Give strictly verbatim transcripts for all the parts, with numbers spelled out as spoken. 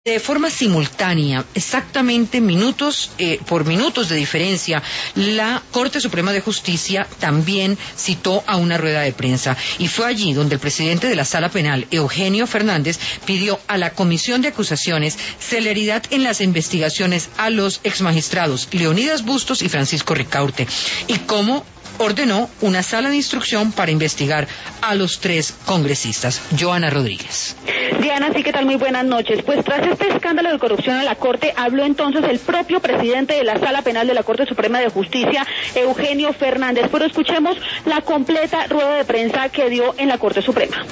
De forma simultánea, exactamente minutos eh, por minutos de diferencia, la Corte Suprema de Justicia también citó a una rueda de prensa y fue allí donde el presidente de la Sala Penal, Eugenio Fernández, pidió a la Comisión de Acusaciones celeridad en las investigaciones a los exmagistrados Leonidas Bustos y Francisco Ricaurte, y cómo ordenó una sala de instrucción para investigar a los tres congresistas. Joana Rodríguez. Diana, sí, ¿qué tal? Muy buenas noches. Pues tras este escándalo de corrupción en la Corte, habló entonces el propio presidente de la Sala Penal de la Corte Suprema de Justicia, Eugenio Fernández. Pero escuchemos la completa rueda de prensa que dio en la Corte Suprema.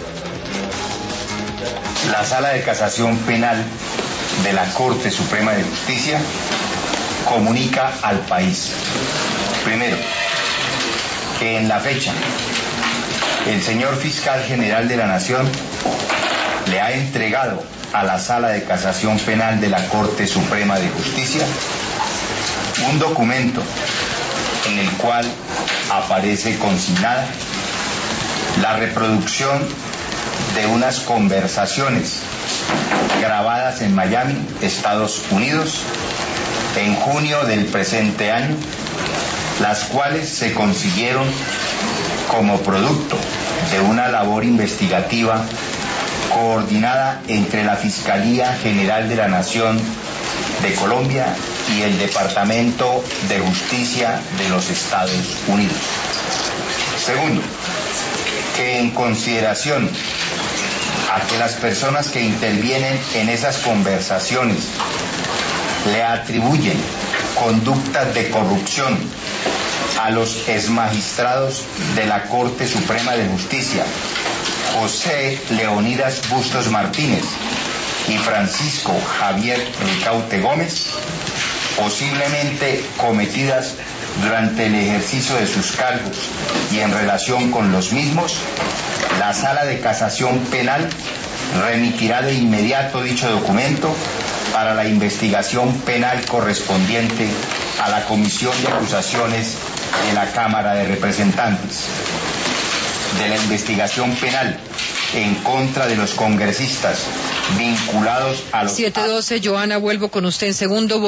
La Sala de Casación Penal de la Corte Suprema de Justicia comunica al país, primero, que en la fecha el señor Fiscal General de la Nación le ha entregado a la Sala de Casación Penal de la Corte Suprema de Justicia un documento en el cual aparece consignada la reproducción de unas conversaciones grabadas en Miami, Estados Unidos, en junio del presente año, las cuales se consiguieron como producto de una labor investigativa coordinada entre la Fiscalía General de la Nación de Colombia y el Departamento de Justicia de los Estados Unidos. Segundo, que en consideración a que las personas que intervienen en esas conversaciones le atribuyen conductas de corrupción a los exmagistrados de la Corte Suprema de Justicia, José Leonidas Bustos Martínez y Francisco Javier Ricaurte Gómez, posiblemente cometidas durante el ejercicio de sus cargos y en relación con los mismos, la Sala de Casación Penal remitirá de inmediato dicho documento para la investigación penal correspondiente a la Comisión de Acusaciones de la Cámara de Representantes. De la investigación penal en contra de los congresistas vinculados a los... siete doce, Joana, vuelvo con usted en segundo.